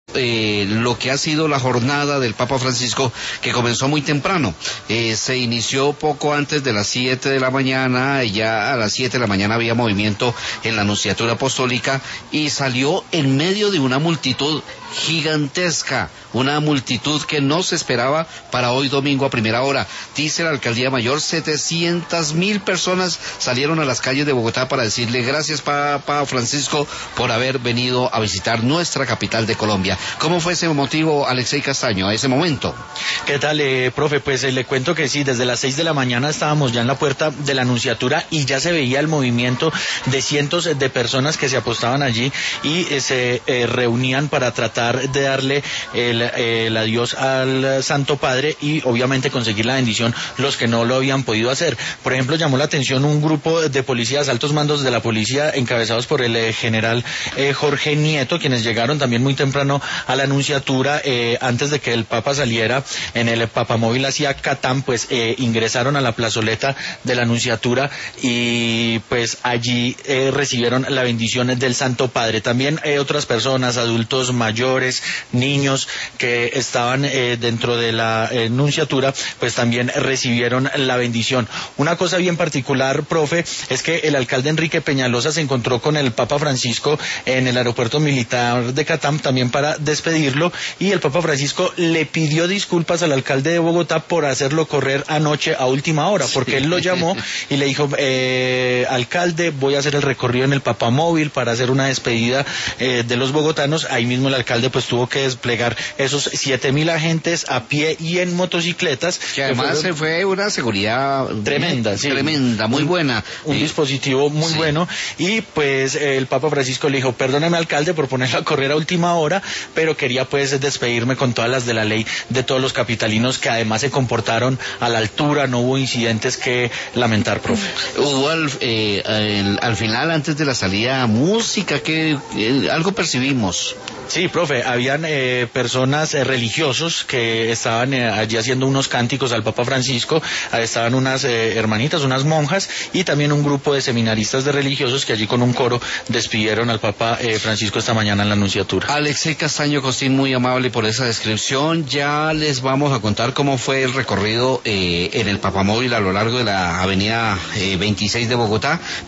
Lo que ha sido la jornada del Papa Francisco, que comenzó muy temprano. Se inició poco antes de las 7 de la mañana, ya a las 7 de la mañana había movimiento en la Nunciatura Apostólica y salió en medio de una multitud gigantesca, una multitud que no se esperaba para hoy domingo a primera hora. Dice la Alcaldía Mayor, 700,000 personas salieron a las calles de Bogotá para decirle gracias Papa Francisco por haber venido a visitar nuestra capital de Colombia. ¿Cómo fue ese motivo, Alexei Castaño, a ese momento? ¿Qué tal, profe? Pues le cuento que sí, desde las 6 de la mañana estábamos ya en la puerta de la Nunciatura y ya se veía el movimiento de cientos de personas que se apostaban allí y se reunían para tratar de darle el adiós al Santo Padre y obviamente conseguir la bendición los que no lo habían podido hacer. Por ejemplo, llamó la atención un grupo de policías, altos mandos de la policía, encabezados por el general Jorge Nieto, quienes llegaron también muy temprano a la Nunciatura, antes de que el Papa saliera en el papamóvil hacia Catán, pues ingresaron a la plazoleta de la Nunciatura y pues allí recibieron la bendición del Santo Padre. También otras personas, adultos mayores, niños que estaban dentro de la Nunciatura, pues también recibieron la bendición. Una cosa bien particular, profe, es que el alcalde Enrique Peñalosa se encontró con el Papa Francisco en el aeropuerto militar de Catán también para despedirlo, y el Papa Francisco le pidió disculpas al alcalde de Bogotá por hacerlo correr anoche a última hora, porque él lo llamó y le dijo, alcalde, voy a hacer el recorrido en el papamóvil para hacer una despedida de los bogotanos. Ahí mismo el alcalde pues tuvo que desplegar esos 7,000 agentes a pie y en motocicletas. Que además se fue una seguridad tremenda, sí, tremenda, muy buena. Un dispositivo muy bueno, y pues el Papa Francisco le dijo, perdóneme alcalde por ponerlo a correr a última hora, pero quería pues despedirme con todas las de la ley de todos los capitalinos que además se comportaron a la altura, no hubo incidentes que lamentar, profe. Hubo al final, antes de la salida, música, que algo percibimos. Sí, profe, habían personas religiosos que estaban allí haciendo unos cánticos al Papa Francisco, estaban unas hermanitas, unas monjas, y también un grupo de seminaristas de religiosos que allí con un coro despidieron al Papa Francisco esta mañana en la Nunciatura. Alexei Castaño Costín, muy amable por esa descripción. Ya les vamos a contar cómo fue el recorrido en el papamóvil a lo largo de la avenida 26 de Bogotá,